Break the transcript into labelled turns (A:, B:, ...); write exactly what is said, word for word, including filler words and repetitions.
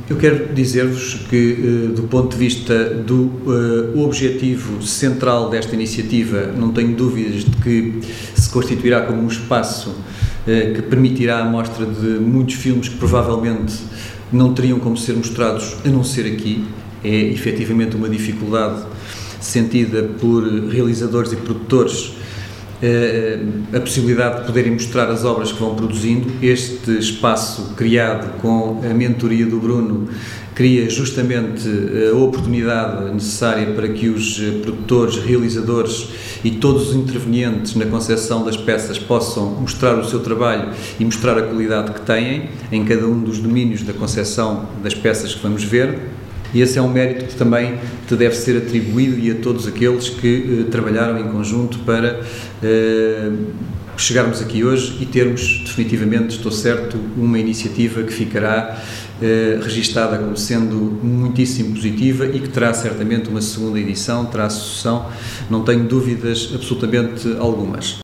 A: Eu quero dizer-vos que, do ponto de vista do uh, objetivo central desta iniciativa, não tenho dúvidas de que se constituirá como um espaço uh, que permitirá a mostra de muitos filmes que provavelmente não teriam como ser mostrados a não ser aqui. É efetivamente uma dificuldade sentida por realizadores e produtores a possibilidade de poderem mostrar as obras que vão produzindo. Este espaço criado com a mentoria do Bruno cria justamente a oportunidade necessária para que os produtores, realizadores e todos os intervenientes na concepção das peças possam mostrar o seu trabalho e mostrar a qualidade que têm em cada um dos domínios da concepção das peças que vamos ver. E esse é um mérito que também te deve ser atribuído e a todos aqueles que uh, trabalharam em conjunto para uh, chegarmos aqui hoje e termos definitivamente, estou certo, uma iniciativa que ficará uh, registada como sendo muitíssimo positiva e que terá certamente uma segunda edição, terá sucessão, não tenho dúvidas absolutamente algumas.